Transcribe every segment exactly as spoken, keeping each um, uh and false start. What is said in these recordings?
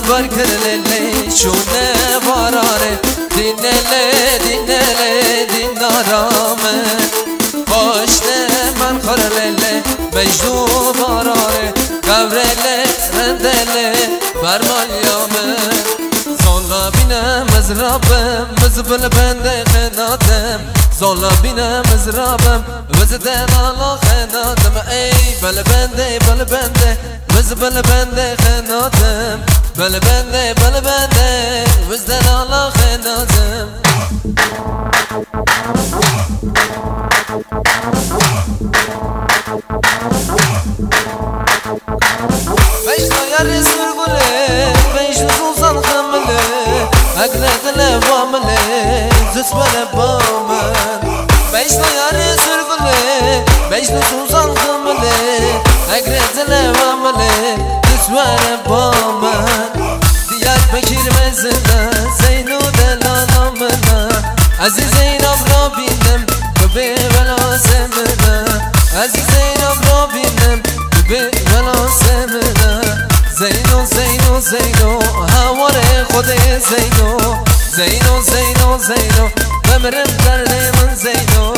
بر کرلی چونه باراره دینله دینله دینارامه باشته من خرلله بجدو باراره قبرله رندله برمالیامه زالا بینم از رابم مزبل بنده خناتم زالا بینم از رابم وزدن آلا خناتم ای بل بنده بل بنده مزبل بنده خناتم بل بنده بل بنده وزدن آلا خناتم بيشنا يا رسول قولي بيشنا سوزان خملي أقلق لباملي زسبل بامن بيشنا يا رسول قولي بيشنا سوزان خملي أقلق لباملي زسبل بامن ديار بكير مزنا زينو دلانا منا عزيزين أبرابينم كبي ولا سمنا عزيزين أبرابينم كبي ولا سمنا زينو زينو زينو هواره خود زينو زينو زينو زينو بمرم کرده من زينو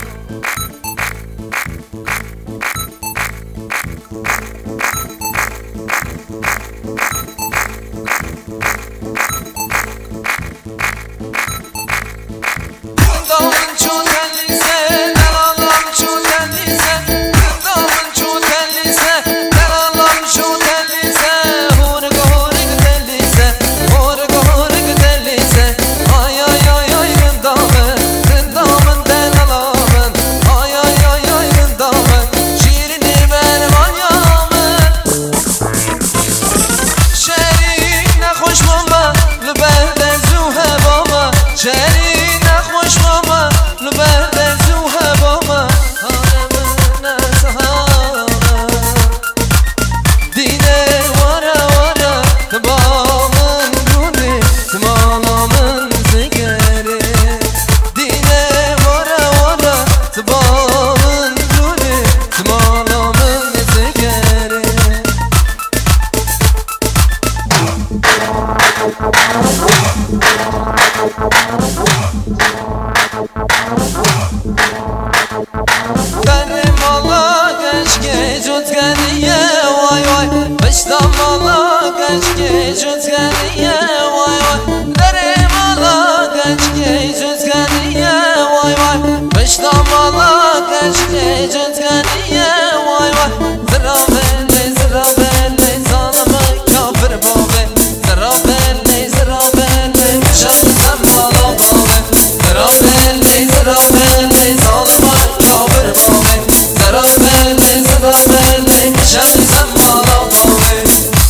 Benim Allah keşke cüzgeniye vay vay Beştam Allah keşke cüzgeniye vay vay Benim Allah keşke cüzgeniye vay vay Beştam Allah keşke cüzgeniye vay vay Zira belli zira belli zalime kafir babe Zira belli zira belli şahsem bala babe Zira belli zira belli zalime kafir babe Zira belli zira belli şahsem bala babe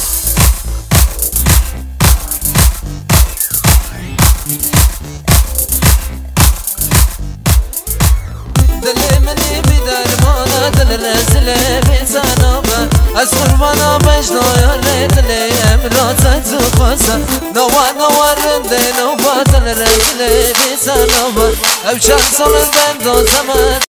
Dilimini bir dermana dil rezile bir zanaba Az kurbana mecno yare dili emrata zufasa Nova nova rinde nova dil rezile bir zanaba Evşan solun ben do zaman